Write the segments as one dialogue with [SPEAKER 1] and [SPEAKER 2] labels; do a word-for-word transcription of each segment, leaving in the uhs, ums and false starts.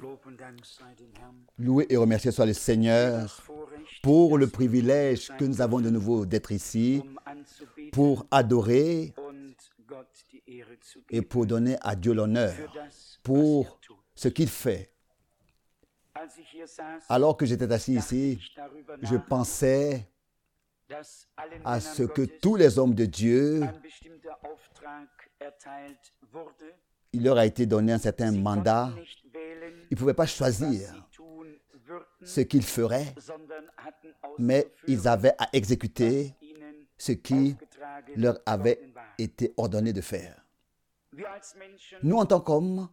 [SPEAKER 1] Loué et remercié soit le Seigneur pour le privilège que nous avons de nouveau d'être ici, pour adorer et pour donner à Dieu l'honneur pour ce qu'il fait. Alors que j'étais assis ici, je pensais à ce que tous les hommes de Dieu, il leur a été donné un certain mandat. Ils ne pouvaient pas choisir ce qu'ils feraient, mais ils avaient à exécuter ce qui leur avait été ordonné de faire. Nous, en tant qu'hommes,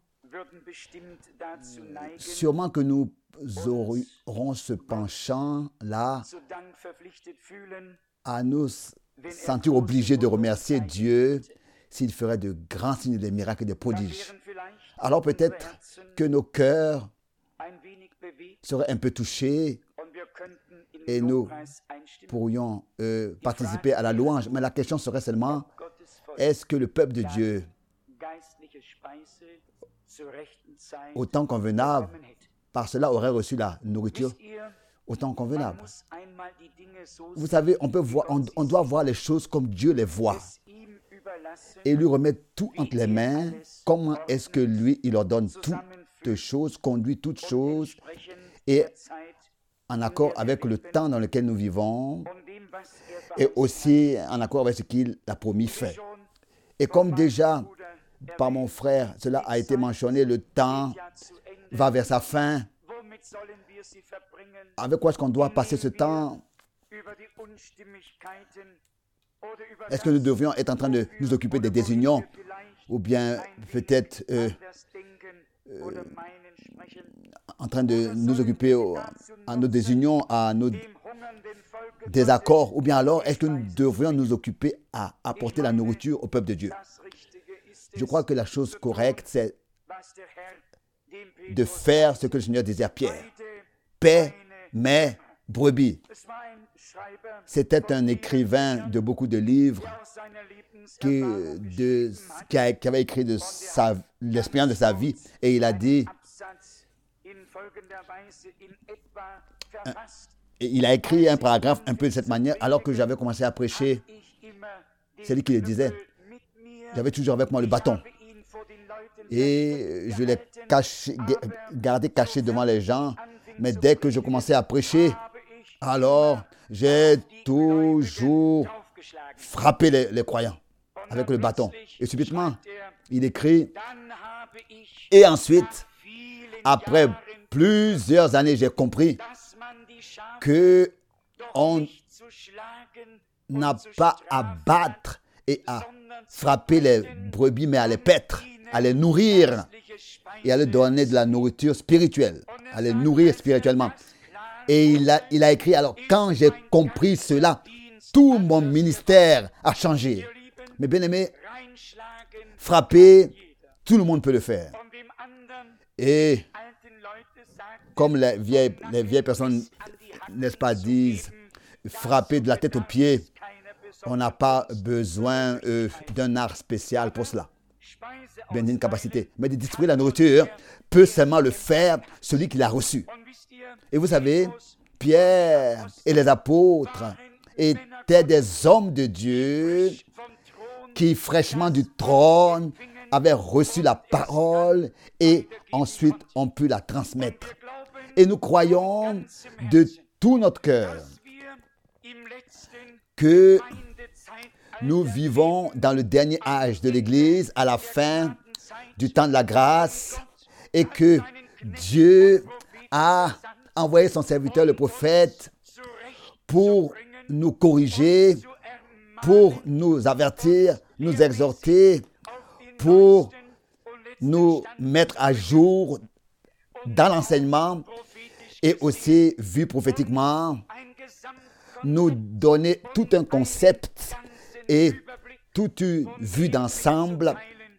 [SPEAKER 1] sûrement que nous aurons ce penchant-là à nous sentir obligés de remercier Dieu s'il ferait de grands signes, des miracles et des prodiges. Alors peut-être que nos cœurs seraient un peu touchés et nous pourrions euh, participer à la louange. Mais la question serait seulement, est-ce que le peuple de Dieu, au temps convenable, par cela aurait reçu la nourriture au temps convenable? Vous savez, on, peut voir, on, on doit voir les choses comme Dieu les voit et lui remettre tout entre les mains. Comment est-ce que lui, il ordonne toutes choses, conduit toutes choses et en accord avec le temps dans lequel nous vivons et aussi en accord avec ce qu'il a promis fait. Et comme déjà par mon frère, cela a été mentionné, le temps va vers sa fin. Avec quoi est-ce qu'on doit passer ce temps? Est-ce que nous devrions être en train de nous occuper des désunions ou bien peut-être euh, euh, en train de nous occuper à nos désunions, à nos désaccords, ou bien alors est-ce que nous devrions nous occuper à apporter la nourriture au peuple de Dieu? Je crois que la chose correcte, c'est de faire ce que le Seigneur disait à Pierre. Paix, mais brebis. C'était un écrivain de beaucoup de livres qui, de, qui, a, qui avait écrit de sa, l'expérience de sa vie et il a dit, un, et il a écrit un paragraphe un peu de cette manière alors que j'avais commencé à prêcher. C'est lui qui le disait. J'avais toujours avec moi le bâton et je l'ai caché, gardé caché devant les gens, mais dès que je commençais à prêcher, alors j'ai toujours frappé les, les croyants avec le bâton. Et subitement, il écrit, et ensuite, après plusieurs années, j'ai compris que on n'a pas à battre et à frapper les brebis, mais à les paître, à les nourrir et à leur donner de la nourriture spirituelle, à les nourrir spirituellement. Et il a, il a écrit, alors quand j'ai compris cela, tout mon ministère a changé. Mais bien aimé, frapper, tout le monde peut le faire. Et comme les vieilles, les vieilles personnes, n'est-ce pas, disent, frapper de la tête aux pieds, on n'a pas besoin euh, d'un art spécial pour cela. Bien d'une capacité. Mais de distribuer la nourriture peut seulement le faire celui qui l'a reçu. Et vous savez, Pierre et les apôtres étaient des hommes de Dieu qui, fraîchement du trône, avaient reçu la parole et ensuite ont pu la transmettre. Et nous croyons de tout notre cœur que nous vivons dans le dernier âge de l'Église, à la fin du temps de la grâce, et que Dieu a envoyé son serviteur, le prophète, pour nous corriger, pour nous avertir, nous exhorter, pour nous mettre à jour dans l'enseignement et aussi, vu prophétiquement, nous donner tout un concept et toute une vue d'ensemble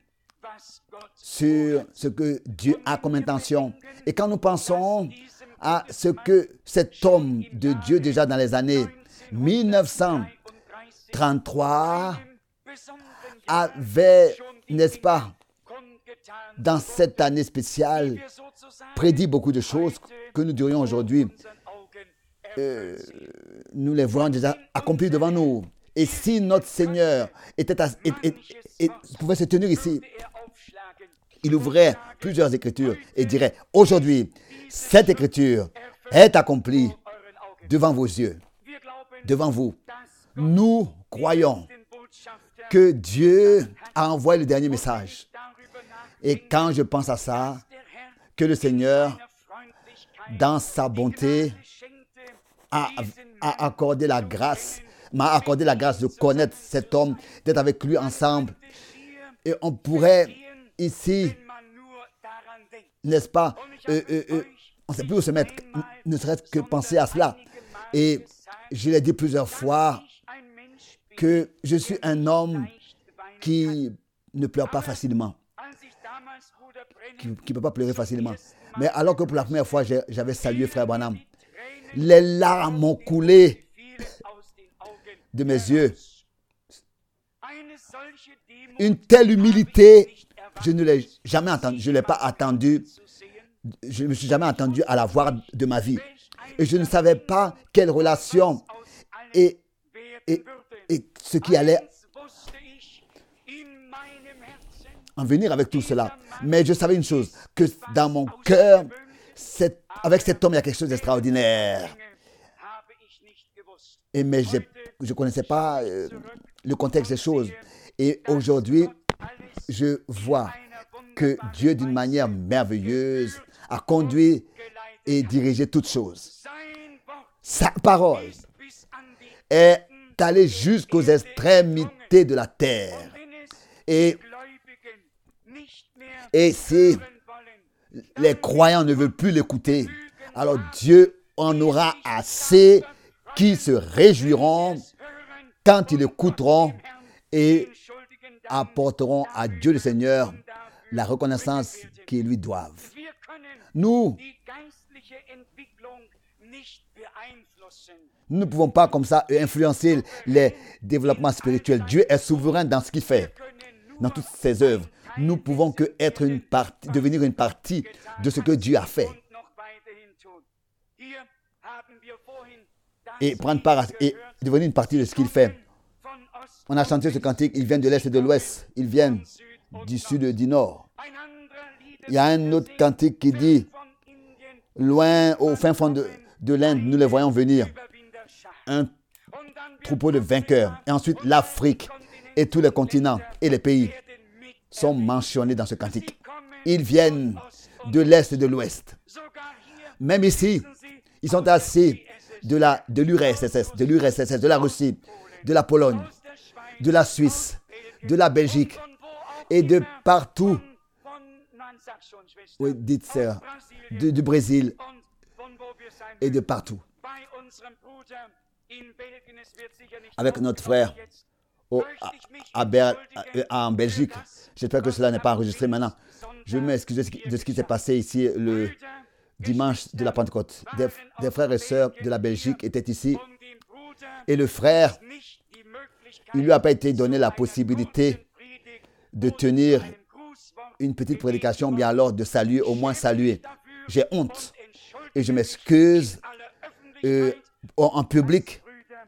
[SPEAKER 1] sur ce que Dieu a comme intention. Et quand nous pensons à ce que cet homme de Dieu, déjà dans les années mille neuf cent trente-trois, avait, n'est-ce pas, dans cette année spéciale, prédit beaucoup de choses que nous dirions aujourd'hui. Euh, nous les voyons déjà accomplies devant nous. Et si notre Seigneur était à, et, et, et, pouvait se tenir ici, il ouvrait plusieurs écritures et dirait, aujourd'hui, cette écriture est accomplie devant vos yeux, devant vous. Nous croyons que Dieu a envoyé le dernier message. Et quand je pense à ça, que le Seigneur, dans sa bonté, a, a accordé la grâce, m'a accordé la grâce de connaître cet homme, d'être avec lui ensemble. Et on pourrait ici, n'est-ce pas, euh, euh, euh, on ne sait plus où se mettre, ne serait-ce que penser à cela. Et je l'ai dit plusieurs fois que je suis un homme qui ne pleure pas facilement, qui ne peut pas pleurer facilement. Mais alors que pour la première fois, j'avais salué Frère Branham, les larmes ont coulé de mes yeux. Une telle humilité, je ne l'ai jamais entendue, je ne l'ai pas attendue, je ne me suis jamais attendu à la voir de ma vie. Et je ne savais pas quelle relation et, et, et ce qui allait en venir avec tout cela. Mais je savais une chose, que dans mon cœur, cette, avec cet homme, il y a quelque chose d'extraordinaire. Et mais je ne connaissais pas euh, le contexte des choses. Et aujourd'hui, je vois que Dieu, d'une manière merveilleuse, a conduit et dirigé toutes choses. Sa parole est allée jusqu'aux extrémités de la terre. Et, et si les croyants ne veulent plus l'écouter, alors Dieu en aura assez qui se réjouiront quand ils l'écouteront et apporteront à Dieu le Seigneur la reconnaissance qu'ils lui doivent. Nous, nous ne pouvons pas comme ça influencer les développements spirituels. Dieu est souverain dans ce qu'il fait, dans toutes ses œuvres. Nous pouvons que être une partie, devenir une partie de ce que Dieu a fait. Et prendre part à, et devenir une partie de ce qu'il fait. On a chanté ce cantique, ils viennent de l'Est et de l'Ouest, ils viennent du Sud et du Nord. Il y a un autre cantique qui dit, loin au fin fond de, de l'Inde, nous les voyons venir. Un troupeau de vainqueurs. Et ensuite, l'Afrique et tous les continents et les pays sont mentionnés dans ce cantique. Ils viennent de l'Est et de l'Ouest. Même ici, ils sont assis de, la, de l'U R S S, de l'U R S S, de la Russie, de la Pologne, de la Suisse, de la Belgique et de partout. Oui, dites ça, de, du Brésil et de partout. Avec notre frère au, à, à, à, en Belgique. J'espère que cela n'est pas enregistré maintenant. Je m'excuse de ce qui s'est passé ici le dimanche de la Pentecôte. Des, des frères et sœurs de la Belgique étaient ici. Et le frère, il ne lui a pas été donné la possibilité de tenir une petite prédication, bien alors de saluer, au moins saluer. J'ai honte. Et je m'excuse euh, en public.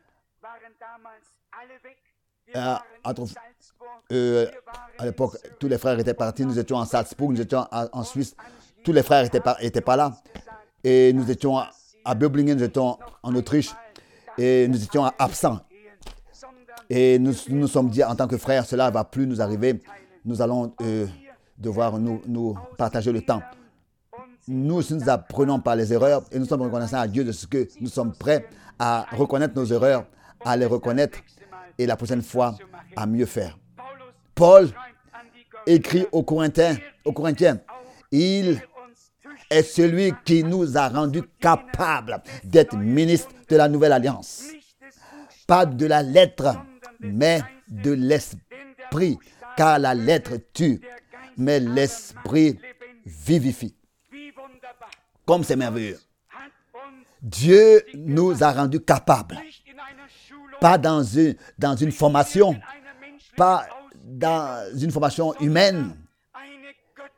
[SPEAKER 1] Euh, à, euh, à l'époque, tous les frères étaient partis. Nous étions en Salzbourg, nous étions en, en Suisse. Tous les frères n'étaient pas, étaient pas là. Et nous étions à, à Böblingen, nous étions en Autriche. Et nous étions absents. Et nous nous sommes dit, en tant que frères, cela ne va plus nous arriver. Nous allons euh, devoir nous, nous partager le temps. Nous, nous apprenons par les erreurs et nous sommes reconnaissants à Dieu de ce que nous sommes prêts à reconnaître nos erreurs, à les reconnaître et la prochaine fois à mieux faire. Paul écrit aux Corinthiens, aux Corinthiens, il est celui qui nous a rendus capables d'être ministres de la nouvelle alliance. Pas de la lettre, mais de l'esprit, car la lettre tue, mais l'esprit vivifie. Comme c'est merveilleux. Dieu nous a rendus capables. Pas dans une, dans une formation, pas dans une formation humaine,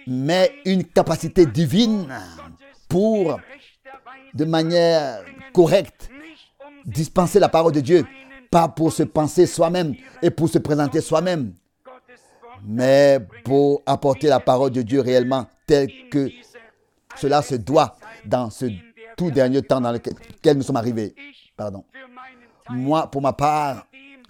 [SPEAKER 1] mais une capacité divine pour, de manière correcte, dispenser la parole de Dieu, pas pour se penser soi-même et pour se présenter soi-même, mais pour apporter la parole de Dieu réellement telle que cela se doit dans ce tout dernier temps dans lequel nous sommes arrivés. Pardon. Moi, pour ma part,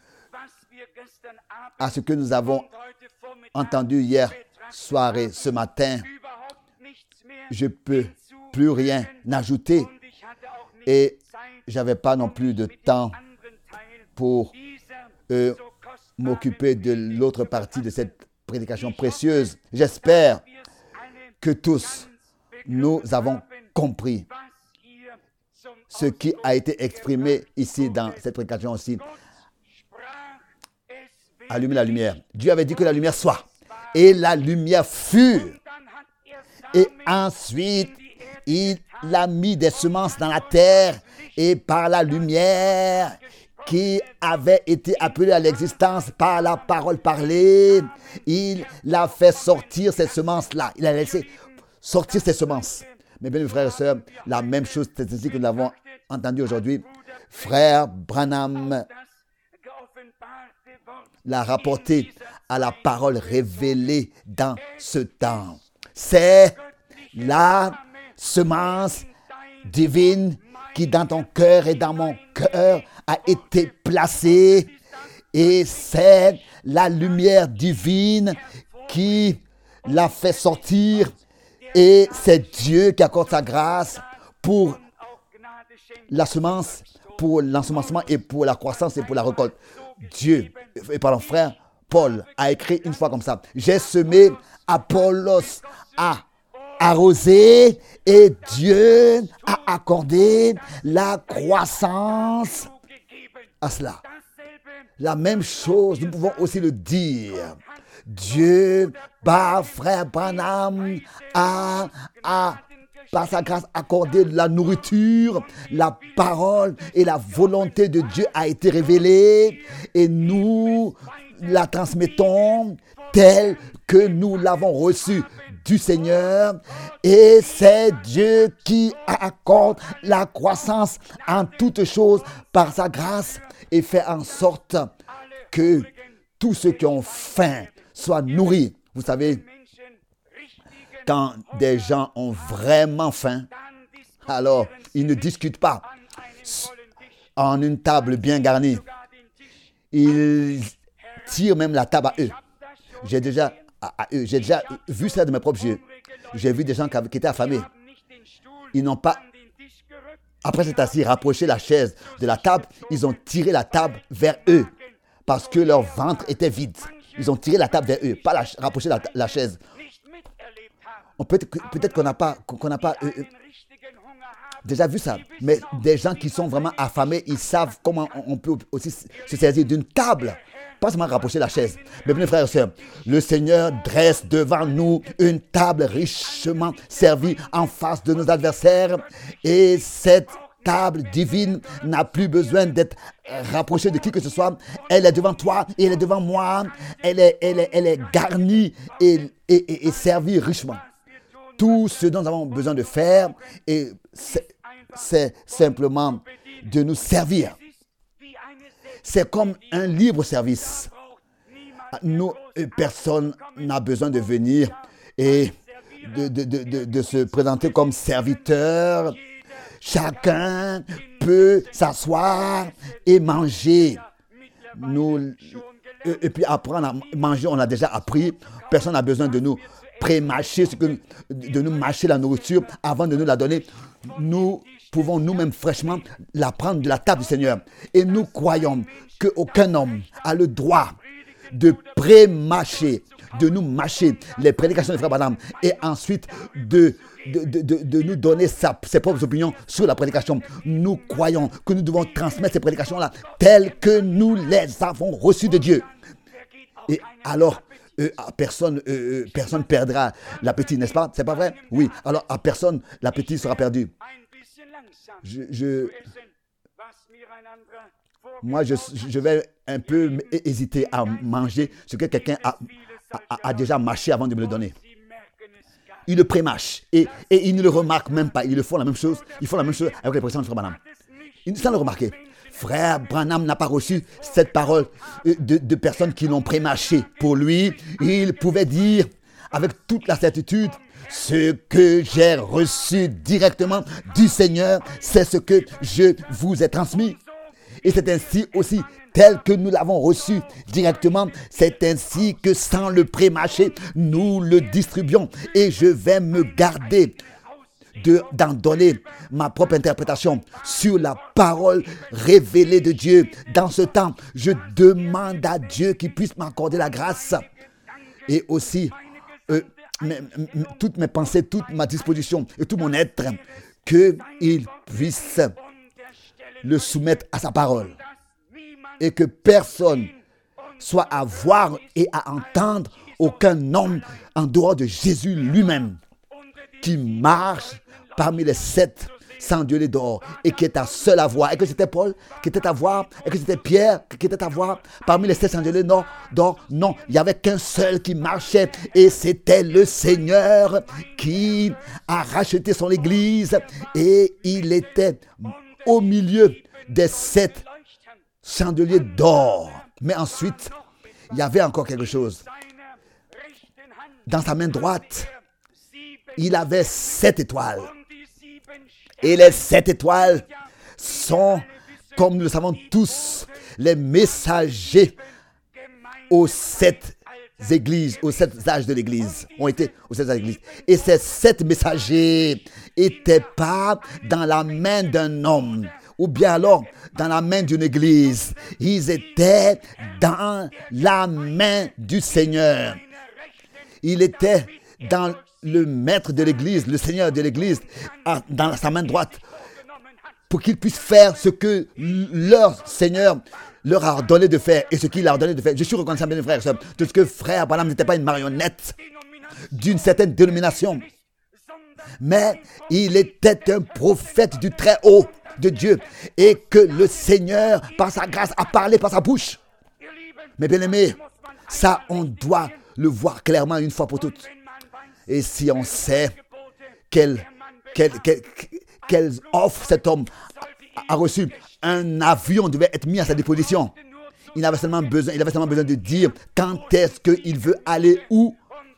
[SPEAKER 1] à ce que nous avons entendu hier soirée, ce matin, je ne peux plus rien ajouter et je n'avais pas non plus de temps pour euh, m'occuper de l'autre partie de cette prédication précieuse. J'espère que tous, nous avons compris ce qui a été exprimé ici dans cette prédication aussi. Allumer la lumière. Dieu avait dit que la lumière soit. Et la lumière fut. Et ensuite, il a mis des semences dans la terre. Et par la lumière qui avait été appelée à l'existence par la parole parlée, il a fait sortir ces semences-là. Il a laissé sortir ces semences. Mes bien frères et sœurs, la même chose, c'est ainsi que nous l'avons entendu aujourd'hui. Frère Branham l'a rapporté à la parole révélée dans ce temps. C'est la semence divine qui dans ton cœur et dans mon cœur a été placée, et c'est la lumière divine qui l'a fait sortir, et c'est Dieu qui accorde sa grâce pour la semence, pour l'ensemencement et pour la croissance et pour la récolte. Dieu, et pardon, frère Paul a écrit une fois comme ça: j'ai semé, Apollos a arrosé et Dieu a accordé la croissance à cela. La même chose, nous pouvons aussi le dire. Dieu, par frère Branham, a, a par sa grâce accordé la nourriture, la parole et la volonté de Dieu a été révélée, et nous la transmettons telle que nous l'avons reçue du Seigneur, et c'est Dieu qui accorde la croissance en toutes choses par sa grâce et fait en sorte que tous ceux qui ont faim soient nourris. Vous savez, quand des gens ont vraiment faim, alors ils ne discutent pas en une table bien garnie. Ils tirent même la table à eux. J'ai déjà, à eux. J'ai déjà vu ça de mes propres yeux. J'ai vu des gens qui étaient affamés. Ils n'ont pas, après s'être assis, rapproché la chaise de la table. Ils ont tiré la table vers eux parce que leur ventre était vide. Ils ont tiré la table vers eux, pas la, rapproché la, la chaise. On peut, peut-être qu'on n'a pas, qu'on n'a pas euh, déjà vu ça, mais des gens qui sont vraiment affamés, ils savent comment on peut aussi se saisir d'une table, pas seulement rapprocher la chaise. Mes bien frères et sœurs, le Seigneur dresse devant nous une table richement servie en face de nos adversaires, et cette table divine n'a plus besoin d'être rapprochée de qui que ce soit. Elle est devant toi et elle est devant moi. Elle est, elle est, elle est garnie et, et, et, et servie richement. Tout ce dont nous avons besoin de faire, et c'est, c'est simplement de nous servir. C'est comme un libre service. Nous, personne n'a besoin de venir et de, de, de, de, de se présenter comme serviteur. Chacun peut s'asseoir et manger. Nous, et puis apprendre à manger, on a déjà appris. Personne n'a besoin de nous pré-mâcher, de nous mâcher la nourriture avant de nous la donner. Nous pouvons nous-mêmes fraîchement la prendre de la table du Seigneur. Et nous croyons qu'aucun homme a le droit de pré-mâcher, de nous mâcher les prédications de Frère Branham et ensuite de, de, de, de, de nous donner sa, ses propres opinions sur la prédication. Nous croyons que nous devons transmettre ces prédications-là telles que nous les avons reçues de Dieu. Et alors, Euh, à personne, euh, personne perdra l'appétit, n'est-ce pas? C'est pas vrai? Oui. Alors à personne l'appétit sera perdu. Je, je, moi, je, je vais un peu hésiter à manger ce que quelqu'un a, a, a déjà mâché avant de me le donner. ils le prémâchent et, et ils ne le remarquent même pas. Ils le font la même chose. Ils font la même chose avec les prédications de Frère Branham. Sans le remarquer. Frère Branham n'a pas reçu cette parole de, de personnes qui l'ont prémâché. Pour lui, il pouvait dire avec toute la certitude, ce que j'ai reçu directement du Seigneur, c'est ce que je vous ai transmis. Et c'est ainsi aussi, tel que nous l'avons reçu directement, c'est ainsi que sans le prémâcher, nous le distribuons. Et je vais me garder de, d'en donner ma propre interprétation sur la parole révélée de Dieu. Dans ce temps, je demande à Dieu qu'il puisse m'accorder la grâce et aussi euh, mes, mes, toutes mes pensées, toute ma disposition et tout mon être, qu'il puisse le soumettre à sa parole et que personne soit à voir et à entendre, aucun homme en dehors de Jésus lui-même qui marche parmi les sept cendeliers d'or et qui est à seul à voir. Et que c'était Paul qui était à voir, et que c'était Pierre qui était à voir parmi les sept cendeliers d'or. Non, il n'y avait qu'un seul qui marchait et c'était le Seigneur qui a racheté son église et il était au milieu des sept chandeliers d'or. Mais ensuite, il y avait encore quelque chose. Dans sa main droite, il avait sept étoiles. Et les sept étoiles sont, comme nous le savons tous, les messagers aux sept églises, aux sept âges de l'église, ont été aux sept âges de l'église. Et ces sept messagers n'étaient pas dans la main d'un homme, ou bien alors dans la main d'une église. Ils étaient dans la main du Seigneur. Il était dans le maître de l'église, le Seigneur de l'église, dans sa main droite, pour qu'ils puissent faire ce que leur Seigneur leur a ordonné de faire et ce qu'il a ordonné de faire. Je suis reconnaissant, bien frères et sœurs, de ce que frère Branham n'était pas une marionnette d'une certaine dénomination, mais il était un prophète du très haut de Dieu et que le Seigneur, par sa grâce, a parlé par sa bouche. Mais bien aimés, ça on doit le voir clairement une fois pour toutes. Et si on sait quelle, quelle, quelle, quelle offre cet homme a, a reçu, un avion devait être mis à sa disposition. Il avait seulement besoin, il avait seulement besoin de dire quand est-ce qu'il veut aller où.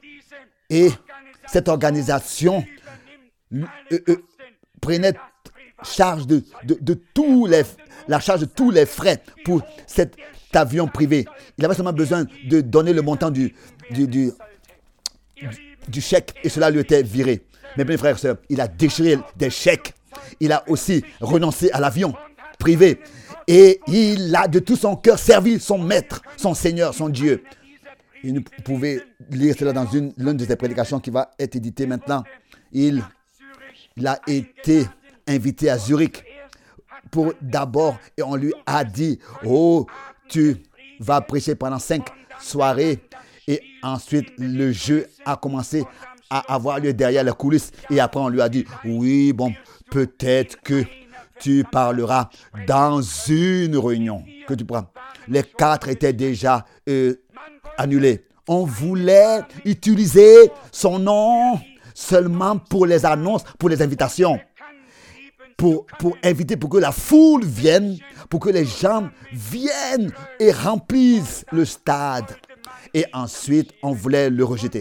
[SPEAKER 1] Et cette organisation euh, euh, prenait charge de, de, de tous les, la charge de tous les frais pour cet avion privé. Il avait seulement besoin de donner le montant du, du, du, du, du chèque et cela lui était viré. Mais bien frères et sœurs, il a déchiré des chèques. Il a aussi renoncé à l'avion privé. Et il a de tout son cœur servi son maître, son Seigneur, son Dieu. Et vous pouvez lire cela dans une, l'une de ses prédications qui va être éditée maintenant. Il, il a été invité à Zurich pour d'abord, et on lui a dit, oh, tu vas prêcher pendant cinq soirées. Et ensuite, le jeu a commencé à avoir lieu derrière les coulisses. Et après, on lui a dit, oui, bon, peut-être que tu parleras dans une réunion. Que tu prends. Les quatre étaient déjà euh, annulés. On voulait utiliser son nom seulement pour les annonces, pour les invitations. Pour, pour inviter, pour que la foule vienne, pour que les gens viennent et remplissent le stade. Et ensuite, on voulait le rejeter.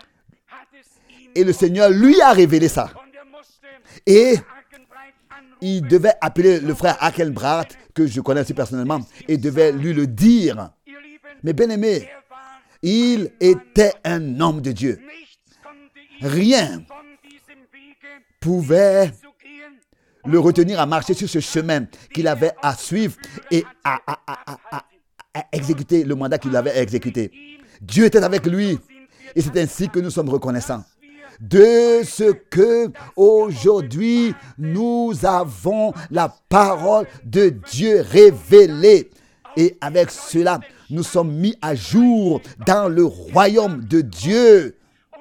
[SPEAKER 1] Et le Seigneur lui a révélé ça. Et il devait appeler le frère Hackenbracht, que je connais aussi personnellement, et devait lui le dire. Mais bien aimé, il était un homme de Dieu. Rien pouvait le retenir à marcher sur ce chemin qu'il avait à suivre et à, à, à, à, à exécuter le mandat qu'il avait exécuté. Dieu était avec lui et c'est ainsi que nous sommes reconnaissants de ce que aujourd'hui nous avons la parole de Dieu révélée et avec cela nous sommes mis à jour dans le royaume de Dieu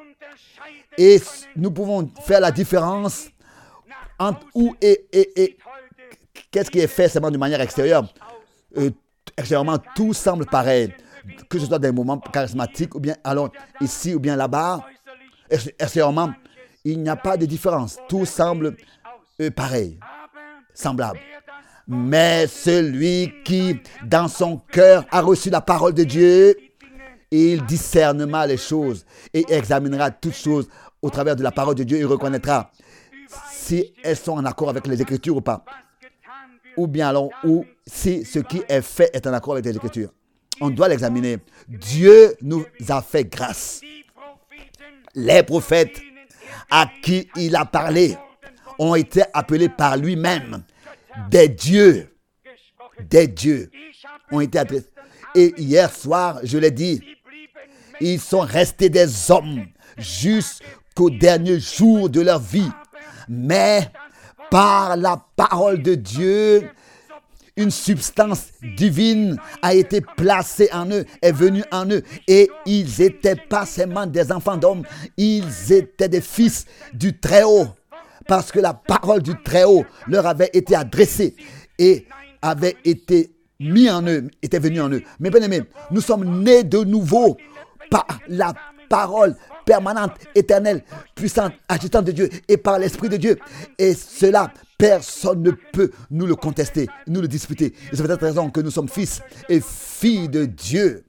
[SPEAKER 1] et nous pouvons faire la différence entre où et, et, et qu'est-ce qui est fait seulement de manière extérieure. Euh, extérieurement, tout semble pareil. Que ce soit des moments charismatiques ou bien alors ici ou bien là-bas. Extérieurement, Il n'y a pas de différence. Tout semble euh, pareil, semblable. Mais celui qui, dans son cœur, a reçu la parole de Dieu, il discernera les choses et examinera toutes choses au travers de la parole de Dieu. Il reconnaîtra si elles sont en accord avec les Écritures ou pas. Ou bien alors, ou si ce qui est fait est en accord avec les Écritures. On doit l'examiner. Dieu nous a fait grâce. Les prophètes à qui il a parlé ont été appelés par lui-même des dieux. Des dieux ont été adressés. Et hier soir, je l'ai dit, ils sont restés des hommes jusqu'au dernier jour de leur vie. Mais par la parole de Dieu, une substance divine a été placée en eux, est venue en eux. Et ils n'étaient pas seulement des enfants d'hommes, ils étaient des fils du Très-Haut. Parce que la parole du Très-Haut leur avait été adressée et avait été mise en eux, était venue en eux. Mais bien aimés, nous sommes nés de nouveau par la parole permanente, éternelle, puissante, agissante de Dieu et par l'Esprit de Dieu. Et cela, personne ne peut nous le contester, nous le disputer. Et c'est pour cette raison que nous sommes fils et filles de Dieu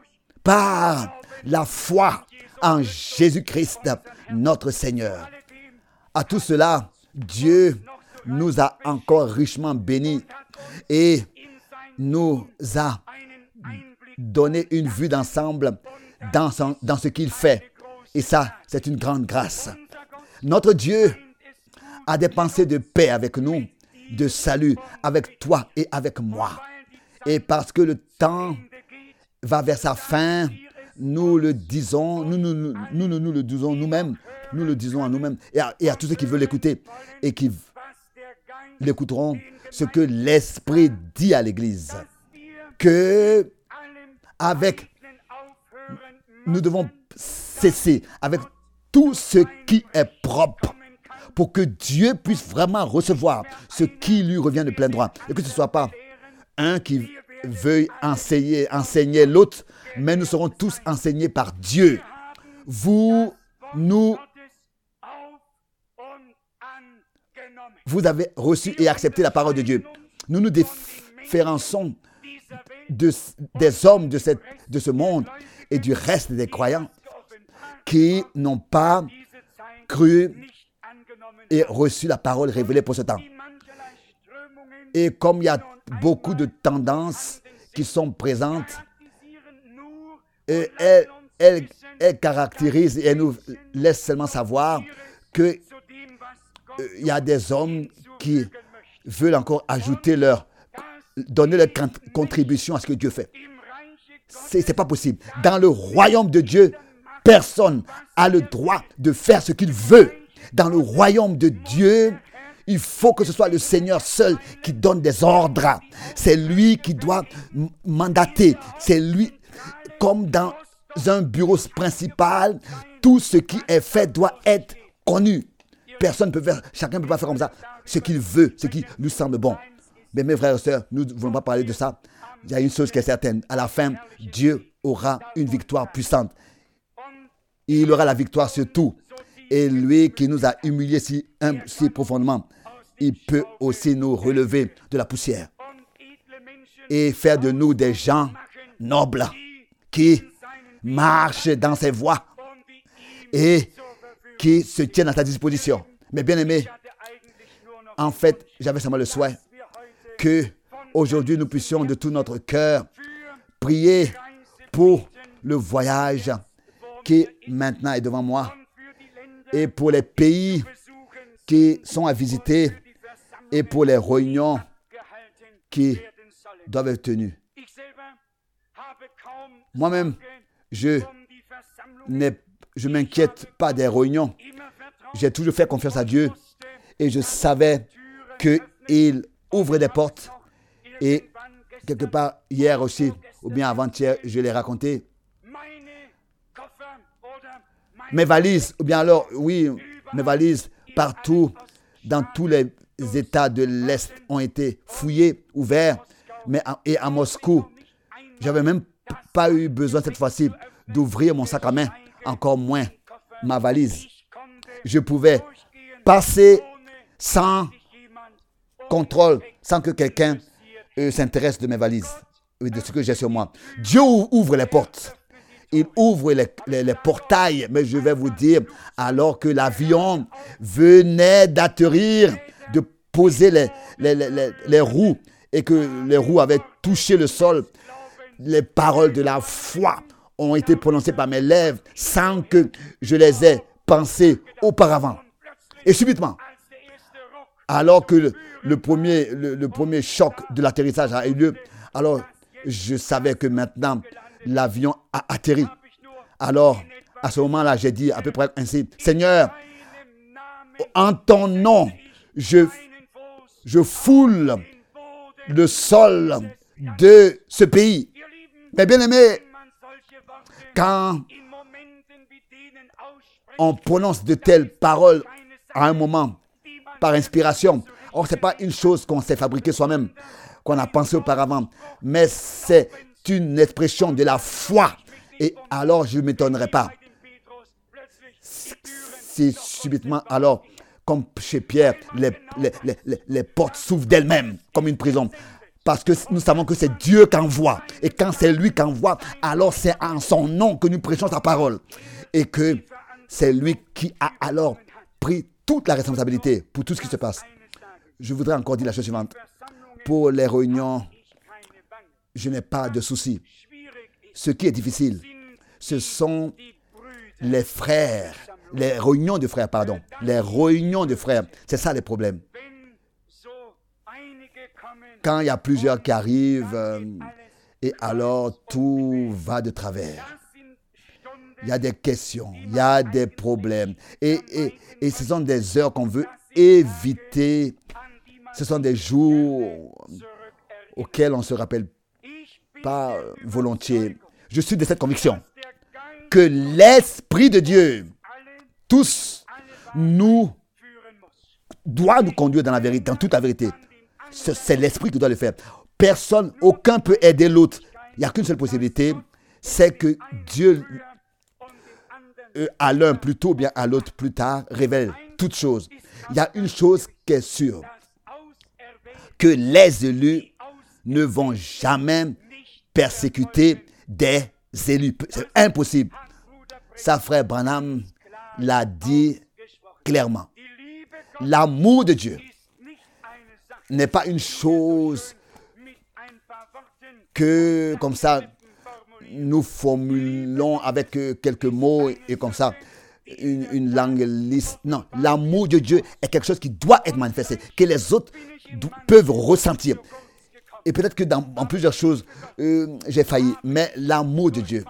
[SPEAKER 1] par la foi en Jésus-Christ, notre Seigneur. À tout cela, Dieu nous a encore richement bénis et nous a donné une vue d'ensemble dans, son, dans ce qu'il fait. Et ça, c'est une grande grâce. Notre Dieu a des pensées de paix avec nous, de salut avec toi et avec moi. Et parce que le temps va vers sa fin, nous le disons, nous nous, nous, nous, nous, nous le disons nous-mêmes, nous le disons à nous-mêmes et à, et à tous ceux qui veulent l'écouter et qui l'écouteront, ce que l'Esprit dit à l'Église. Que avec, nous devons cesser avec tout ce qui est propre pour que Dieu puisse vraiment recevoir ce qui lui revient de plein droit. Et que ce ne soit pas un qui veuille enseigner, enseigner l'autre, mais nous serons tous enseignés par Dieu. Vous, nous, vous avez reçu et accepté la parole de Dieu. Nous nous différençons de, des hommes de, cette, de ce monde et du reste des croyants qui n'ont pas cru et reçu la parole révélée pour ce temps. Et comme il y a beaucoup de tendances qui sont présentes, et elles, elles, elles caractérisent et elles nous laissent seulement savoir qu'il euh, y a des hommes qui veulent encore ajouter leur, donner leur contribution à ce que Dieu fait. Ce n'est pas possible. Dans le royaume de Dieu, personne n'a le droit de faire ce qu'il veut. Dans le royaume de Dieu, il faut que ce soit le Seigneur seul qui donne des ordres. C'est lui qui doit mandater. C'est lui, comme dans un bureau principal, tout ce qui est fait doit être connu. Personne ne peut faire, chacun ne peut pas faire comme ça ce qu'il veut, ce qui lui semble bon. Mais mes frères et sœurs, nous ne voulons pas parler de ça. Il y a une chose qui est certaine. À la fin, Dieu aura une victoire puissante. Il aura la victoire sur tout. Et lui qui nous a humiliés si, si profondément, il peut aussi nous relever de la poussière et faire de nous des gens nobles qui marchent dans ses voies et qui se tiennent à sa disposition. Mais bien aimé, en fait, j'avais seulement le souhait que aujourd'hui nous puissions de tout notre cœur prier pour le voyage qui maintenant est devant moi et pour les pays qui sont à visiter et pour les réunions qui doivent être tenues. Moi-même, je ne je m'inquiète pas des réunions. J'ai toujours fait confiance à Dieu et je savais qu'il ouvrait des portes. Et quelque part, hier aussi, ou bien avant-hier, je l'ai raconté. Mes valises, ou bien alors, oui, mes valises, partout, dans tous les États de l'Est, ont été fouillées, ouverts. Mais à, et à Moscou, je n'avais même pas eu besoin cette fois-ci d'ouvrir mon sac à main, encore moins ma valise. je pouvais passer sans contrôle, sans que quelqu'un euh, s'intéresse de mes valises, de ce que j'ai sur moi. Dieu ouvre les portes. Il ouvre les, les, les portails. Mais je vais vous dire, alors que l'avion venait d'atterrir, de poser les, les, les, les, les roues, et que les roues avaient touché le sol, les paroles de la foi ont été prononcées par mes lèvres sans que je les ai pensées auparavant. Et subitement, alors que le, le, premier, le, le premier choc de l'atterrissage a eu lieu, alors je savais que maintenant l'avion a atterri. Alors, à ce moment-là, j'ai dit à peu près ainsi, Seigneur, en ton nom, je, je foule le sol de ce pays. Mais bien aimé, quand on prononce de telles paroles à un moment, par inspiration, or ce n'est pas une chose qu'on s'est fabriquée soi-même, qu'on a pensé auparavant, mais c'est une expression de la foi. Et alors, je ne m'étonnerai pas si subitement, alors, comme chez Pierre, les, les, les, les portes s'ouvrent d'elles-mêmes, comme une prison. Parce que nous savons que c'est Dieu qui envoie. Et quand c'est lui qui envoie, alors c'est en son nom que nous prêchons sa parole. Et que c'est lui qui a alors pris toute la responsabilité pour tout ce qui se passe. Je voudrais encore dire la chose suivante. Pour les réunions, je n'ai pas de soucis. Ce qui est difficile, ce sont les frères, les réunions de frères, pardon. Les réunions de frères, c'est ça les problèmes. Quand il y a plusieurs qui arrivent, euh, et alors tout va de travers. Il y a des questions, il y a des problèmes. Et, et, et ce sont des heures qu'on veut éviter. Ce sont des jours auxquels on ne se rappelle pas volontiers. Je suis de cette conviction que l'Esprit de Dieu, tous, nous, doit nous conduire dans la vérité, dans toute la vérité. C'est l'Esprit qui doit le faire. Personne, aucun peut aider l'autre. Il n'y a qu'une seule possibilité, c'est que Dieu, euh, à l'un plus tôt, bien à l'autre plus tard, révèle toutes choses. Il y a une chose qui est sûre, que les élus ne vont jamais persécuter des élus. C'est impossible. Sa frère Branham l'a dit clairement. L'amour de Dieu n'est pas une chose que, comme ça, nous formulons avec quelques mots et comme ça, une, une langue lisse. Non, l'amour de Dieu est quelque chose qui doit être manifesté, que les autres peuvent ressentir. Et peut-être que dans, dans plusieurs choses, euh, j'ai failli, mais l'amour de Dieu,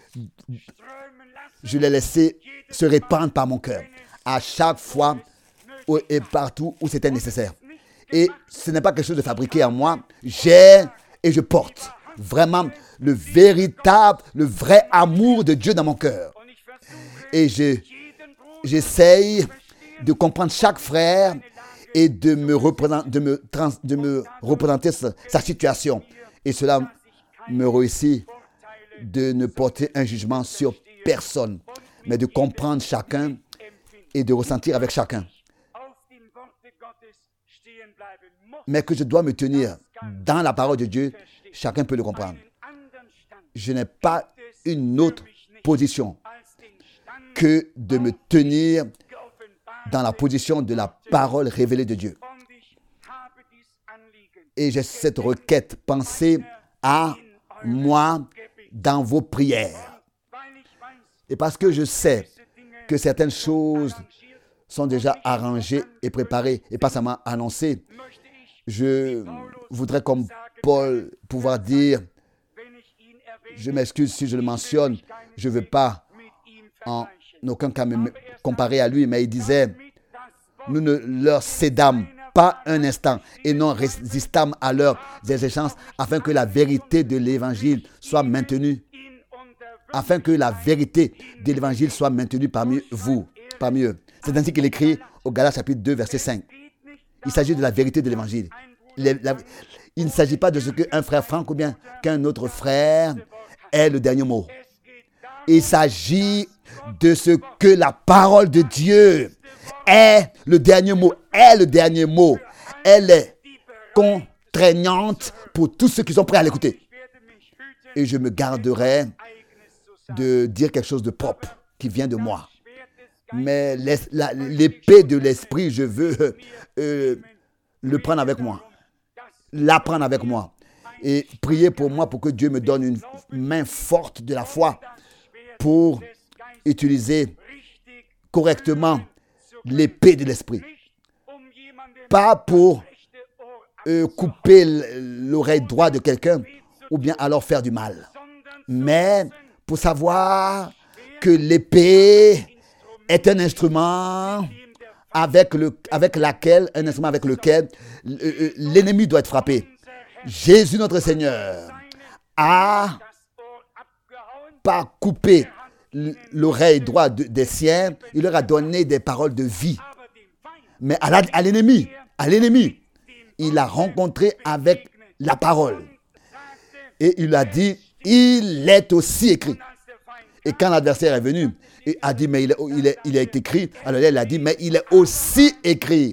[SPEAKER 1] je l'ai laissé se répandre par mon cœur, à chaque fois et partout où c'était nécessaire. Et ce n'est pas quelque chose de fabriqué en moi. J'ai et je porte vraiment le véritable, le vrai amour de Dieu dans mon cœur. Et je, j'essaye de comprendre chaque frère et de me représenter, de me trans, de me représenter sa, sa situation. Et cela me réussit de ne porter un jugement sur personne, mais de comprendre chacun et de ressentir avec chacun. Mais que je dois me tenir dans la parole de Dieu, chacun peut le comprendre. Je n'ai pas une autre position que de me tenir dans la position de la parole révélée de Dieu. Et j'ai cette requête, pensez à moi dans vos prières. Et parce que je sais que certaines choses sont déjà arrangées et préparées et pas seulement annoncées, je voudrais comme Paul pouvoir dire, je m'excuse si je le mentionne, je ne veux pas en aucun cas me comparer à lui, mais il disait, nous ne leur cédâmes pas un instant et non résistâmes à leurs exigences afin que la vérité de l'évangile soit maintenue, afin que la vérité de l'évangile soit maintenue parmi vous, parmi eux. C'est ainsi qu'il écrit au Galates chapitre deux, verset cinq. Il s'agit de la vérité de l'évangile. Il ne s'agit pas de ce qu'un frère Franck ou bien qu'un autre frère ait le dernier mot. Il s'agit de ce que la parole de Dieu est le dernier mot, est le dernier mot. Elle est contraignante pour tous ceux qui sont prêts à l'écouter. Et je me garderai de dire quelque chose de propre qui vient de moi. Mais l'épée de l'esprit, je veux euh, le prendre avec moi, l'apprendre avec moi. Et prier pour moi pour que Dieu me donne une main forte de la foi pour utiliser correctement l'épée de l'esprit. Pas pour euh, couper l'oreille droite de quelqu'un ou bien alors faire du mal. Mais pour savoir que l'épée est un instrument avec, le, avec laquelle, un instrument avec lequel l'ennemi doit être frappé. Jésus notre Seigneur a pas coupé l'oreille droite des siens, il leur a donné des paroles de vie. Mais à, la, à l'ennemi, à l'ennemi, il a rencontré avec la parole. Et il a dit, il est aussi écrit. Et quand l'adversaire est venu, il a dit, mais il est, il est, il est écrit. Alors il a dit, mais il est aussi écrit.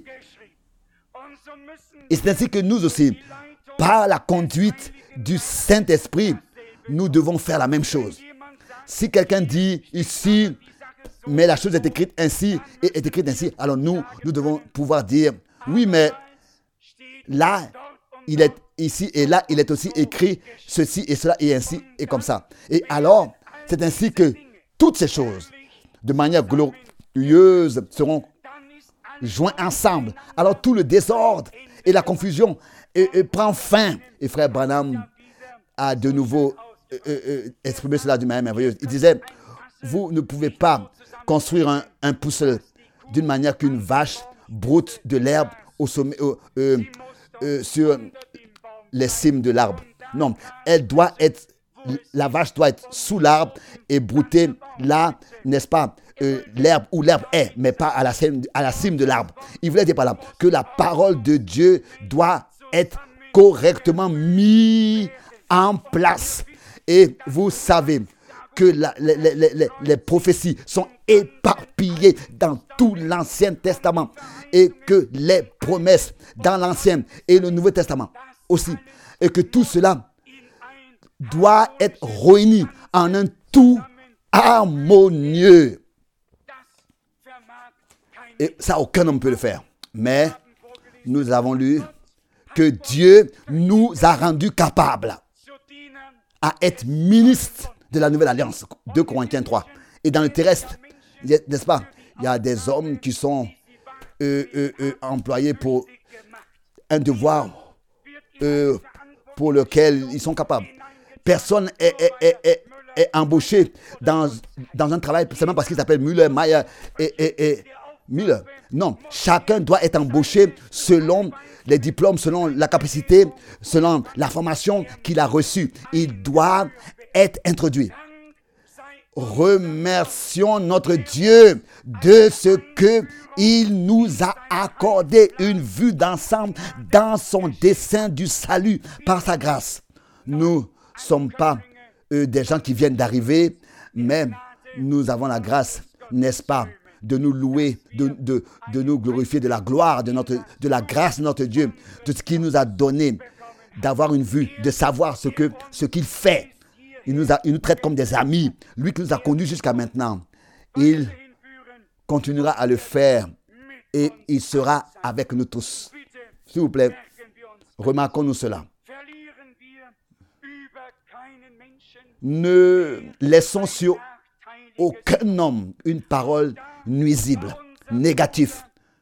[SPEAKER 1] Et c'est ainsi que nous aussi, par la conduite du Saint-Esprit, nous devons faire la même chose. Si quelqu'un dit ici, mais la chose est écrite ainsi et est écrite ainsi, alors nous, nous devons pouvoir dire, oui, mais là, il est ici et là, il est aussi écrit ceci et cela et ainsi et comme ça. Et alors, c'est ainsi que toutes ces choses, de manière glorieuse, seront jointes ensemble. Alors tout le désordre et la confusion et, et prend fin. Et frère Branham a de nouveau euh, euh, exprimé cela d'une manière merveilleuse. Il disait, vous ne pouvez pas construire un, un puzzle d'une manière qu'une vache broute de l'herbe au sommet, euh, euh, euh, sur les cimes de l'arbre. Non, elle doit être, la vache doit être sous l'arbre et brouter là, n'est-ce pas, euh, l'herbe où l'herbe est, mais pas à la cime, à la cime de l'arbre. Il voulait dire par là que la parole de Dieu doit être correctement mise en place. Et vous savez que la, les, les, les, les prophéties sont éparpillées dans tout l'Ancien Testament et que les promesses dans l'Ancien et le Nouveau Testament aussi, et que tout cela doit être réuni en un tout harmonieux. Et ça, aucun homme ne peut le faire. Mais nous avons lu que Dieu nous a rendus capables à être ministres de la nouvelle alliance. deux Corinthiens trois. Et dans le terrestre, n'est-ce pas, il y a des hommes qui sont euh, euh, euh, employés pour un devoir euh, pour lequel ils sont capables. Personne est, est, est, est, est embauché dans, dans un travail seulement parce qu'il s'appelle Müller, Mayer et, et, et Müller. Non, chacun doit être embauché selon les diplômes, selon la capacité, selon la formation qu'il a reçue. Il doit être introduit. Remercions notre Dieu de ce que il nous a accordé une vue d'ensemble dans son dessein du salut par sa grâce. Nous ne sommes pas euh, des gens qui viennent d'arriver, mais nous avons la grâce, n'est-ce pas, de nous louer, de, de, de nous glorifier de la gloire, de, notre, de la grâce de notre Dieu, de ce qu'il nous a donné, d'avoir une vue, de savoir ce que, ce qu'il fait. Il nous, a, il nous traite comme des amis. Lui qui nous a conduits jusqu'à maintenant, il continuera à le faire et il sera avec nous tous. S'il vous plaît, remarquons-nous cela. Ne laissons sur aucun homme une parole nuisible, négative.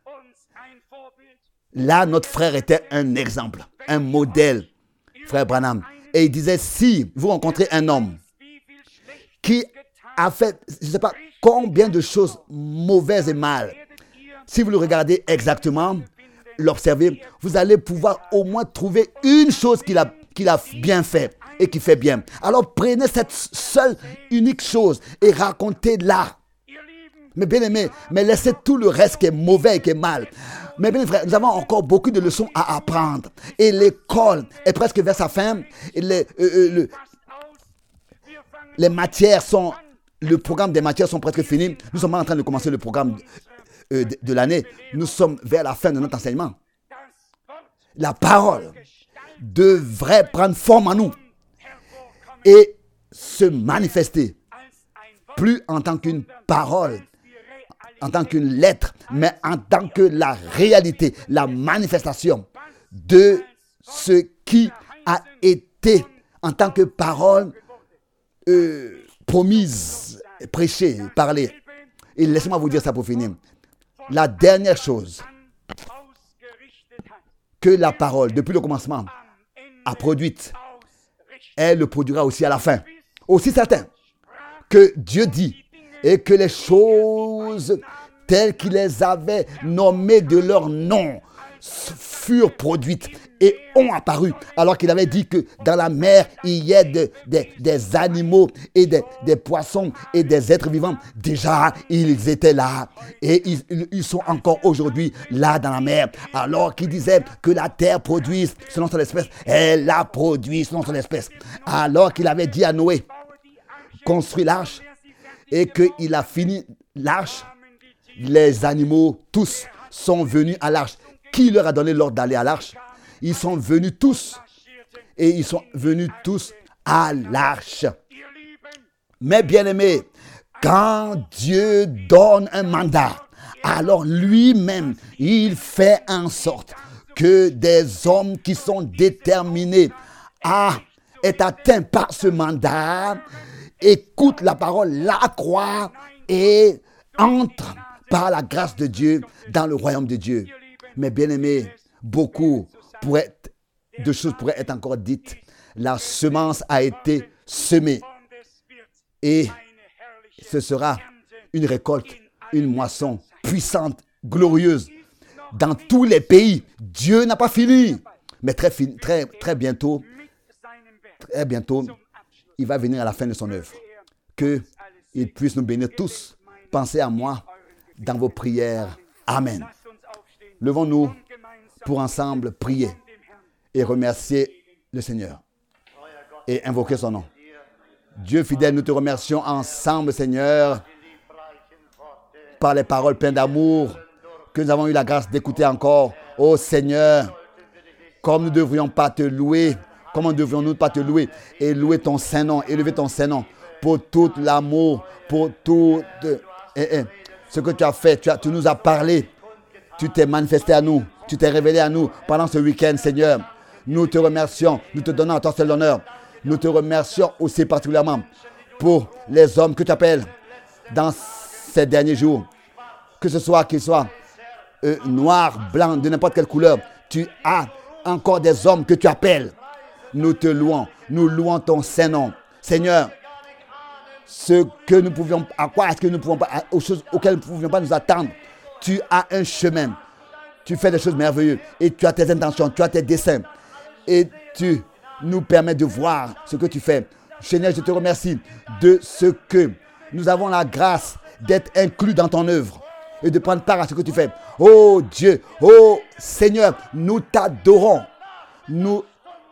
[SPEAKER 1] Là, notre frère était un exemple, un modèle, frère Branham. Et il disait, si vous rencontrez un homme qui a fait, je ne sais pas combien de choses mauvaises et mal, si vous le regardez exactement, l'observez, vous allez pouvoir au moins trouver une chose qu'il a, qu'il a bien fait et qui fait bien. Alors prenez cette seule, unique chose et racontez-la. Mais bien aimé, mais laissez tout le reste qui est mauvais et qui est mal. Mais bien frère, nous avons encore beaucoup de leçons à apprendre. Et l'école est presque vers sa fin. Et les, euh, euh, le, les matières sont le programme des matières sont presque finis. Nous sommes en train de commencer le programme de, de, de l'année. Nous sommes vers la fin de notre enseignement. La parole devrait prendre forme en nous et se manifester, plus en tant qu'une parole, en tant qu'une lettre, mais en tant que la réalité, la manifestation de ce qui a été en tant que parole euh, promise, prêchée, parlée. Et laissez-moi vous dire ça pour finir. La dernière chose que la parole, depuis le commencement, a produite, elle le produira aussi à la fin. Aussi certain que Dieu dit et que les choses telles qu'il les avait nommées de leur nom furent produites et ont apparu, alors qu'il avait dit que dans la mer il y a de, de, des animaux et des, des poissons et des êtres vivants. Déjà ils étaient là et ils, ils sont encore aujourd'hui là dans la mer. Alors qu'il disait que la terre produise selon son espèce, elle a produit selon son espèce. Alors qu'il avait dit à Noé, construis l'arche, et qu'il a fini l'arche, les animaux tous sont venus à l'arche. Qui leur a donné l'ordre d'aller à l'arche? Ils sont venus tous. Et ils sont venus tous à l'arche. Mais bien aimés, quand Dieu donne un mandat, alors lui-même, il fait en sorte que des hommes qui sont déterminés à être atteints par ce mandat écoutent la parole, la croient et entrent par la grâce de Dieu dans le royaume de Dieu. Mais bien aimés, beaucoup pourraient, de choses pourraient être encore dites. La semence a été semée et ce sera une récolte, une moisson puissante, glorieuse. Dans tous les pays, Dieu n'a pas fini. Mais très, très, très bientôt, très bientôt, il va venir à la fin de son œuvre. Qu'il puisse nous bénir tous. Pensez à moi dans vos prières. Amen. Levons-nous pour ensemble prier et remercier le Seigneur et invoquer son nom. Dieu fidèle, nous te remercions ensemble, Seigneur, par les paroles pleines d'amour que nous avons eu la grâce d'écouter encore. Oh Seigneur, comme nous ne devrions pas te louer, comment ne devrions-nous pas te louer et louer ton Saint-Nom, élever ton Saint-Nom pour tout l'amour, pour tout eh, eh, ce que tu as fait, tu, as, tu nous as parlé. Tu t'es manifesté à nous, tu t'es révélé à nous pendant ce week-end, Seigneur. Nous te remercions, nous te donnons à toi seul l'honneur. Nous te remercions aussi particulièrement pour les hommes que tu appelles dans ces derniers jours. Que ce soit qu'ils soient euh, noirs, blancs, de n'importe quelle couleur. Tu as encore des hommes que tu appelles. Nous te louons, nous louons ton Saint-Nom. Seigneur, ce que nous pouvions, à quoi est-ce que nous ne pouvons pas, aux choses auxquelles nous ne pouvions pas nous attendre. Tu as un chemin. Tu fais des choses merveilleuses. Et tu as tes intentions, tu as tes desseins. Et tu nous permets de voir ce que tu fais. Seigneur, je te remercie de ce que nous avons la grâce d'être inclus dans ton œuvre et de prendre part à ce que tu fais. Oh Dieu, oh Seigneur, nous t'adorons. Nous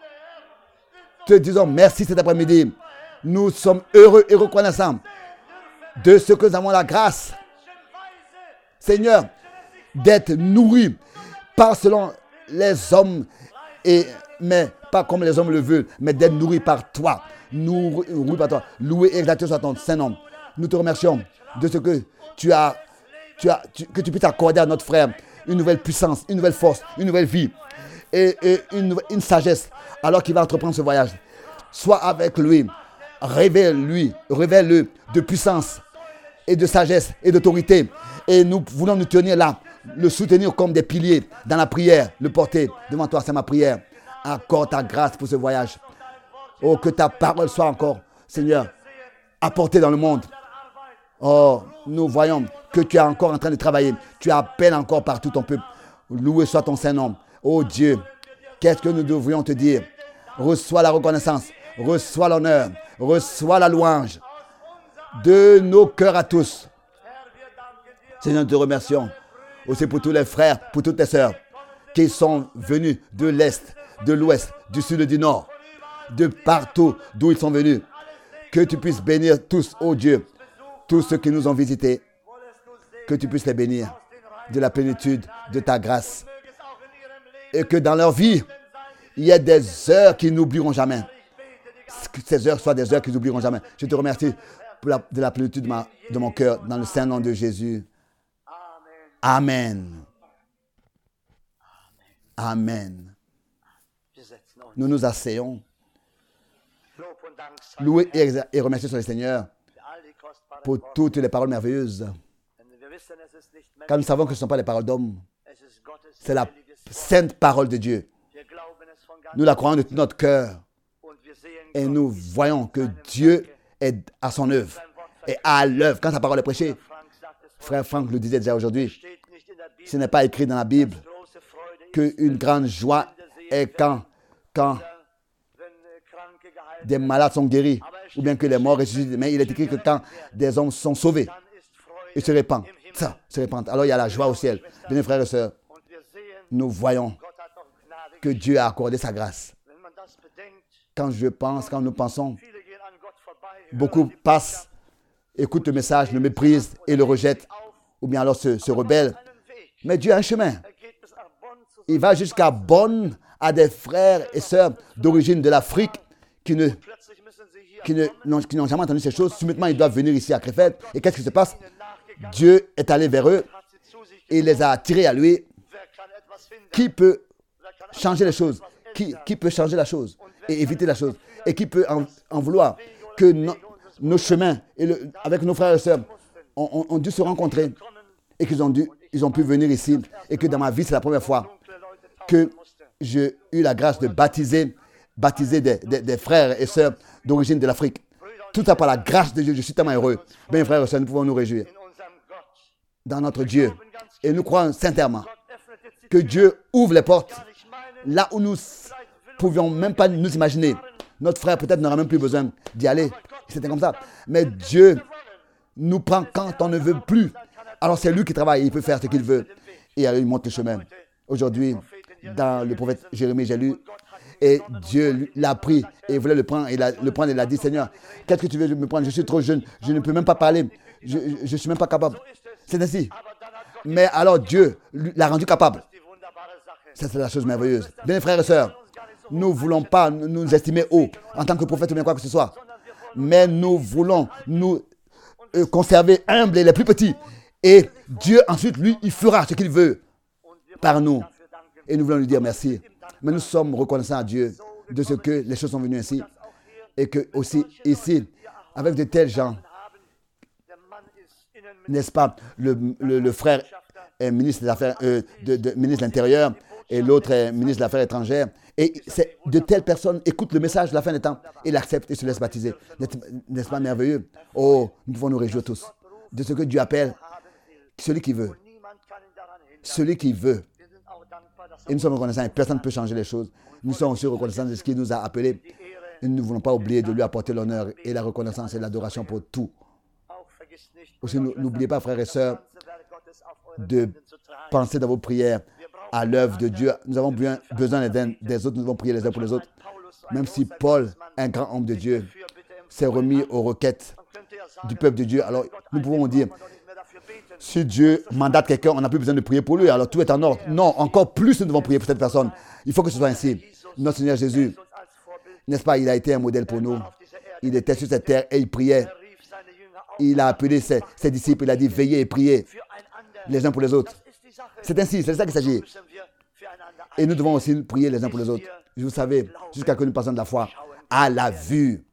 [SPEAKER 1] te disons merci cet après-midi. Nous sommes heureux et reconnaissants de ce que nous avons la grâce, Seigneur, d'être nourris, pas selon les hommes, et, mais pas comme les hommes le veulent, mais d'être nourris par toi. Nourris par toi. Loué et exalté soit ton Saint-Nom. Nous te remercions de ce que tu as, tu as tu, que tu puisses accorder à notre frère une nouvelle puissance, une nouvelle force, une nouvelle vie et, et une, une sagesse alors qu'il va entreprendre ce voyage. Sois avec lui, révèle-lui, révèle-le de puissance et de sagesse et d'autorité. Et nous voulons nous tenir là, le soutenir comme des piliers dans la prière, le porter devant toi, c'est ma prière. Accorde ta grâce pour ce voyage. Oh, que ta parole soit encore, Seigneur, apportée dans le monde. Oh, nous voyons que tu es encore en train de travailler. Tu appelles encore partout ton peuple. Loué soit ton Saint-Nom. Oh Dieu, qu'est-ce que nous devrions te dire? Reçois la reconnaissance, reçois l'honneur, reçois la louange de nos cœurs à tous. Seigneur, nous te remercions aussi pour tous les frères, pour toutes les sœurs qui sont venus de l'Est, de l'Ouest, du Sud et du Nord, de partout d'où ils sont venus. Que tu puisses bénir tous, oh Dieu. tous ceux qui nous ont visités, que tu puisses les bénir de la plénitude de ta grâce. Et que dans leur vie, il y ait des heures qu'ils n'oublieront jamais. Que ces heures soient des heures qu'ils n'oublieront jamais. Je te remercie pour la, de la plénitude de, ma, de mon cœur, dans le saint nom de Jésus. Amen. Amen. Nous nous asseyons. Louer et, et remercier sur le Seigneur pour toutes les paroles merveilleuses. Car nous savons que ce ne sont pas les paroles d'hommes. C'est la sainte parole de Dieu. Nous la croyons de tout notre cœur. Et nous voyons que Dieu est à son œuvre. Et à l'œuvre. Quand sa parole est prêchée, frère Franck le disait déjà aujourd'hui, ce n'est pas écrit dans la Bible qu'une grande joie est quand, quand des malades sont guéris, ou bien que les morts ressuscitent. Mais il est écrit que quand des hommes sont sauvés, ils se répandent. Ça, se répandent. Alors il y a la joie au ciel. Bien, frères et sœurs, nous voyons que Dieu a accordé sa grâce. Quand je pense, quand nous pensons, beaucoup passent, écoutent le message, le méprisent et le rejettent, ou bien alors se, se rebellent. Mais Dieu a un chemin. Il va jusqu'à Bonn, à des frères et sœurs d'origine de l'Afrique qui ne, qui ne, n'ont, qui n'ont jamais entendu ces choses. Subitement, ils doivent venir ici à Krefeld. Et qu'est-ce qui se passe? Dieu est allé vers eux et il les a attirés à lui. Qui peut changer les choses? Qui, qui peut changer la chose et éviter la chose? Et qui peut en, en vouloir que no, nos chemins, et le, avec nos frères et sœurs, ont, ont, ont dû se rencontrer et qu'ils ont, dû, ils ont pu venir ici. Et que dans ma vie, c'est la première fois que j'ai eu la grâce de baptiser, baptiser des, des, des frères et sœurs d'origine de l'Afrique. Tout ça par la grâce de Dieu. Je suis tellement heureux. Bien, frères et sœurs, nous pouvons nous réjouir dans notre Dieu. Et nous croyons sincèrement que Dieu ouvre les portes là où nous ne pouvions même pas nous imaginer. Notre frère peut-être n'aura même plus besoin d'y aller. C'était comme ça. Mais Dieu nous prend quand on ne veut plus. Alors c'est lui qui travaille. Il peut faire ce qu'il veut. Et alors il montre le chemin. Aujourd'hui, dans le prophète Jérémie, j'ai lu, et Dieu l'a pris et voulait le prendre. Et il a, le prendre, il a dit, Seigneur, qu'est-ce que tu veux me prendre? Je suis trop jeune, je ne peux même pas parler, je ne suis même pas capable. C'est ainsi. Mais alors Dieu l'a rendu capable. Ça, c'est la chose merveilleuse. Bien, frères et sœurs, nous ne voulons pas nous estimer haut en tant que prophète ou bien quoi que ce soit. Mais nous voulons nous euh, conserver humbles et les plus petits. Et Dieu, ensuite, lui, il fera ce qu'il veut par nous. Et nous voulons lui dire merci. Mais nous sommes reconnaissants à Dieu de ce que les choses sont venues ainsi. Et que aussi ici, avec de tels gens, n'est-ce pas, le, le, le frère est ministre des Affaires, euh, de, de, ministre de l'Intérieur et l'autre est ministre des Affaires étrangères. Et c'est, de telles personnes écoutent le message de la fin des temps et l'acceptent et se laissent baptiser. N'est-ce, n'est-ce pas merveilleux? Oh, nous pouvons nous réjouir tous de ce que Dieu appelle celui qui veut. Celui qui veut. Et nous sommes reconnaissants et personne ne peut changer les choses. Nous sommes aussi reconnaissants de ce qu'il nous a appelés. Et nous ne voulons pas oublier de lui apporter l'honneur et la reconnaissance et l'adoration pour tout. Aussi, n'oubliez pas, frères et sœurs, de penser dans vos prières à l'œuvre de Dieu. Nous avons besoin les uns des autres, nous devons prier les uns pour les autres. Même si Paul, un grand homme de Dieu, s'est remis aux requêtes du peuple de Dieu, alors nous pouvons dire, si Dieu mandate quelqu'un, on n'a plus besoin de prier pour lui, alors tout est en ordre. Non, encore plus nous devons prier pour cette personne. Il faut que ce soit ainsi. Notre Seigneur Jésus, n'est-ce pas, il a été un modèle pour nous. Il était sur cette terre et il priait. Il a appelé ses, ses disciples, il a dit, veillez et priez les uns pour les autres. C'est ainsi, c'est de ça qu'il s'agit. Et nous devons aussi prier les uns pour les autres. Vous savez, jusqu'à que nous passions de la foi à la vue.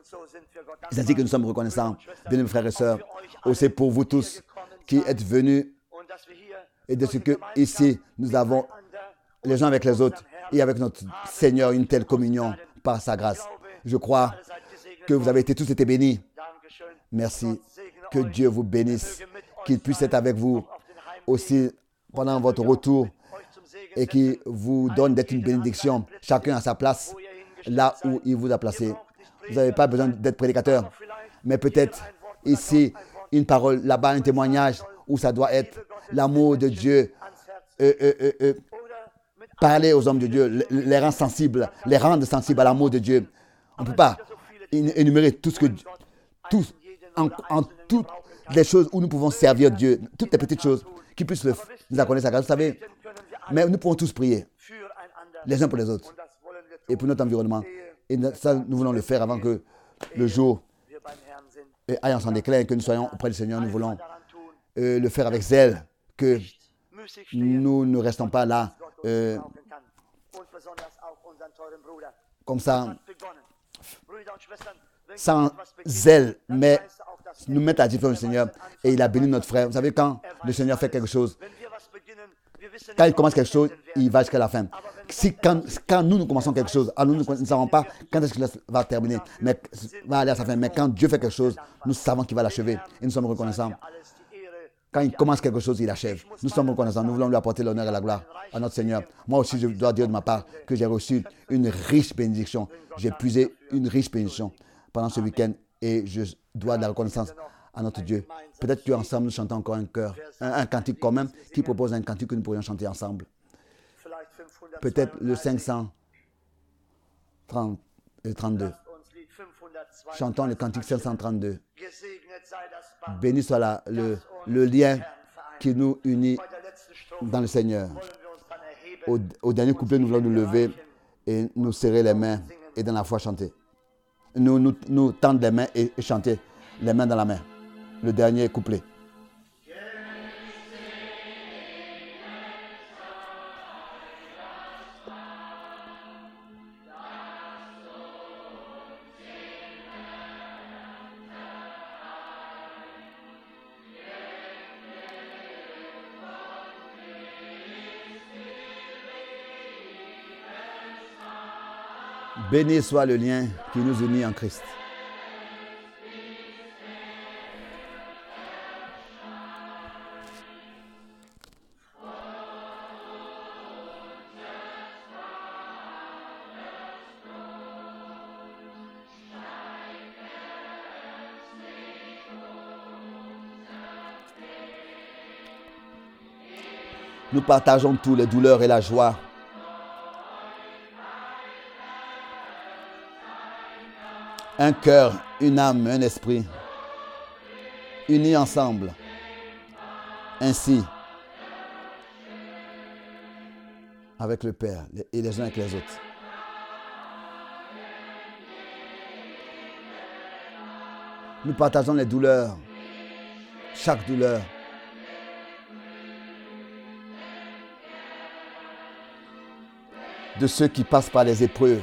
[SPEAKER 1] C'est ainsi que nous sommes reconnaissants, bien mes frères et sœurs, aussi pour vous tous qui êtes venus et de ce que ici nous avons les uns avec les autres et avec notre Seigneur une telle communion par sa grâce. Je crois que vous avez été tous été bénis. Merci. Que Dieu vous bénisse, qu'il puisse être avec vous aussi pendant votre retour et qu'il vous donne d'être une bénédiction, chacun à sa place, là où il vous a placé. Vous n'avez pas besoin d'être prédicateur, mais peut-être ici, une parole, là-bas, un témoignage où ça doit être l'amour de Dieu. Euh, euh, euh, euh, parler aux hommes de Dieu, les rendre sensibles, les rendre sensibles à l'amour de Dieu. On ne peut pas énumérer tout ce que tout, en, en tout des choses où nous pouvons servir Dieu, toutes les petites choses qui puissent le, nous accorder sa grâce, vous savez. Mais nous pouvons tous prier les uns pour les autres et pour notre environnement. Et ça, nous voulons le faire avant que le jour aille en son déclin et que nous soyons auprès du Seigneur. Nous voulons euh, le faire avec zèle, que nous ne restons pas là euh, comme ça, sans zèle, mais nous mettre à disposition du Seigneur. Et il a béni notre frère. Vous savez, quand le Seigneur fait quelque chose, quand il commence quelque chose, il va jusqu'à la fin. Si quand, quand nous, nous commençons quelque chose, alors nous ne savons pas quand est-ce que ça va terminer, mais va aller à sa fin. Mais quand Dieu fait quelque chose, nous savons qu'il va l'achever. Et nous sommes reconnaissants. Quand il commence quelque chose, il achève. Nous sommes reconnaissants. Nous voulons lui apporter l'honneur et la gloire à notre Seigneur. Moi aussi, je dois dire de ma part que j'ai reçu une riche bénédiction. J'ai puisé une riche bénédiction pendant ce week-end et je dois de la reconnaissance à notre Dieu. Peut-être qu'ensemble, nous chantons encore un chœur, un, un cantique quand même, qui propose un cantique que nous pourrions chanter ensemble. Peut-être le cinq cent trente-deux. Chantons le cantique cinq cent trente-deux. Béni soit la, le, le lien qui nous unit dans le Seigneur. Au, au dernier couplet, nous voulons nous lever et nous serrer les mains et dans la foi chanter. Nous, nous, nous tendre les mains et, et chanter les mains dans la main. Le dernier couplet. Béni soit le lien qui nous unit en Christ. Nous partageons tous les douleurs et la joie. Un cœur, une âme, un esprit, unis ensemble. Ainsi, avec le Père et les uns avec les autres. Nous partageons les douleurs, chaque douleur. De ceux qui passent par les épreuves.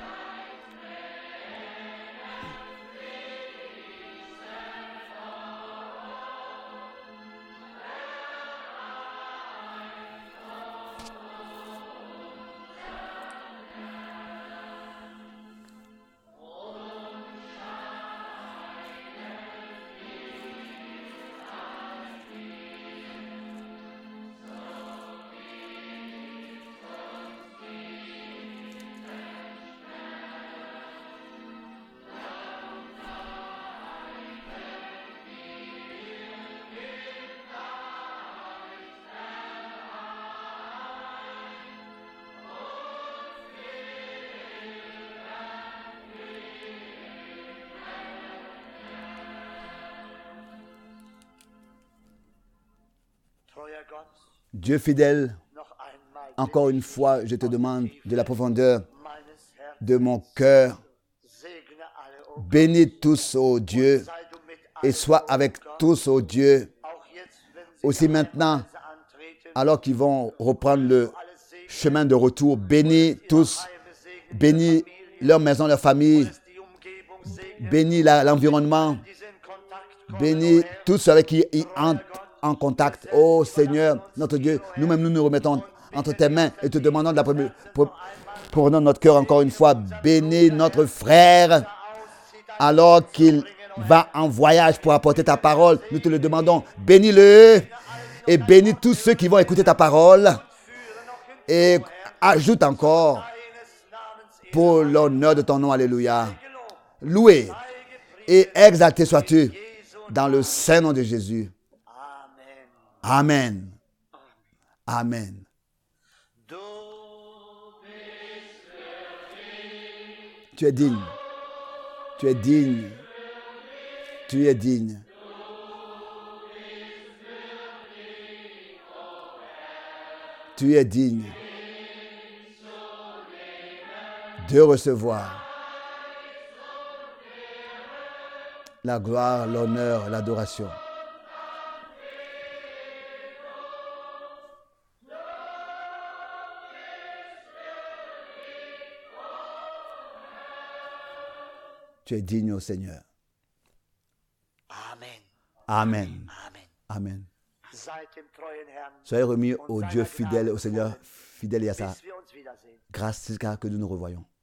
[SPEAKER 1] Dieu fidèle, encore une fois, je te demande de la profondeur de mon cœur. Bénis tous, ô Dieu, et sois avec tous, ô Dieu. Aussi maintenant, alors qu'ils vont reprendre le chemin de retour, bénis tous, bénis leur maison, leur famille, bénis la, l'environnement, bénis tous ceux avec qui ils entrent en contact. Oh Seigneur, notre Dieu, nous-mêmes nous nous remettons entre tes mains et te demandons de la première, pour, pour notre cœur encore une fois, bénis notre frère alors qu'il va en voyage pour apporter ta parole. Nous te le demandons, bénis-le et bénis tous ceux qui vont écouter ta parole et ajoute encore pour l'honneur de ton nom, alléluia. Loué et exalté sois-tu dans le saint nom de Jésus. Amen. Amen. Tu es digne. Tu es digne. Tu es digne. Tu es digne de recevoir la gloire, l'honneur, l'adoration. Tu es digne au Seigneur.
[SPEAKER 2] Amen.
[SPEAKER 1] Amen.
[SPEAKER 2] Amen.
[SPEAKER 1] Amen.
[SPEAKER 2] Seid dem treuen Herrn
[SPEAKER 1] Soyez remis
[SPEAKER 2] und
[SPEAKER 1] au
[SPEAKER 2] seiner
[SPEAKER 1] Dieu fidèle,
[SPEAKER 2] Gnade
[SPEAKER 1] au Seigneur
[SPEAKER 2] gewogen,
[SPEAKER 1] fidèle et à sa
[SPEAKER 2] bis wir uns wiedersehen.
[SPEAKER 1] grâce jusqu'à ce que nous nous revoyons.